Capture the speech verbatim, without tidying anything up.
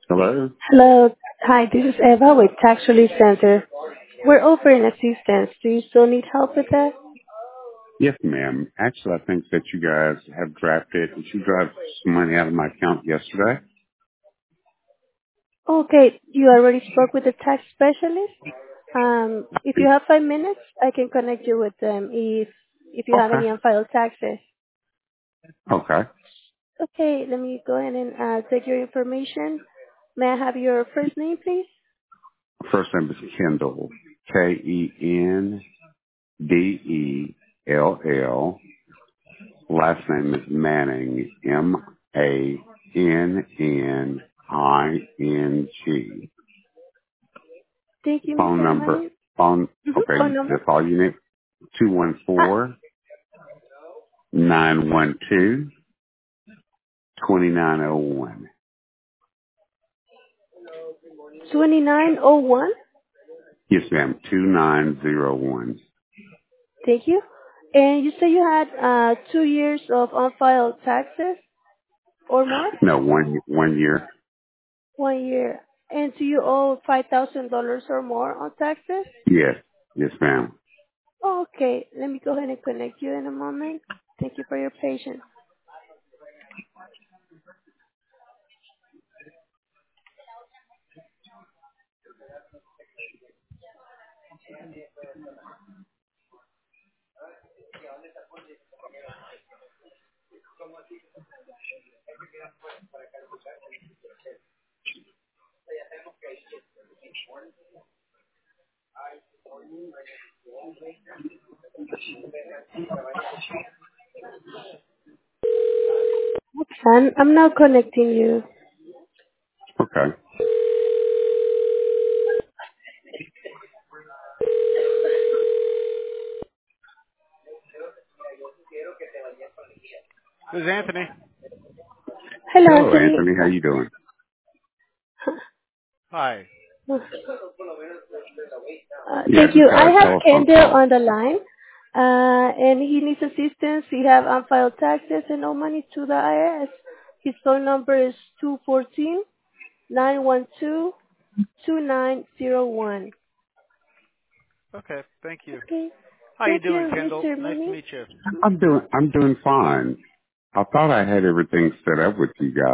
Hello? Hello. Hi, this is Eva with Tax Relief Center. We're offering assistance. Do you still need help with that? Yes, ma'am. Actually, I think that you guys have drafted, did you draft some money out of my account yesterday? Okay, you already spoke with the tax specialist. Um, if you have five minutes, I can connect you with them if if you have Okay. any unfiled taxes. Okay. Okay, let me go ahead and uh, take your information. May I have your first name, please? First name is Kendall. K E N D E L L. Last name is Manning. M A N N I N G. Thank you, Phone Mister number. Manning. Phone. Mm-hmm. Okay, Phone number. that's all you need. Two one Ah, four nine one two twenty nine oh one. twenty-nine oh one. Yes, ma'am. Two nine zero one. Thank you. And you say you had uh, two years of unfiled taxes or more? No, one one year. One year. And do you owe five thousand dollars or more on taxes? Yes, yes, ma'am. Oh, okay. Let me go ahead and connect you in a moment. Thank you for your patience. And I'm now connecting you. Okay. This is Anthony. Hello, Hello, Anthony. Anthony. How you doing? Hi. Uh, Yeah, thank just you. had I a have telephone Kendall call. on the line, uh, and he needs assistance. He have unfiled taxes and no money to the I R S. His phone number is two one four, nine one two, two nine zero one. Okay, thank you. Okay. How you Thank doing, you, Kendall? Mister Nice to Mini. meet you. I'm doing. I'm doing fine. I thought I had everything set up with you guys.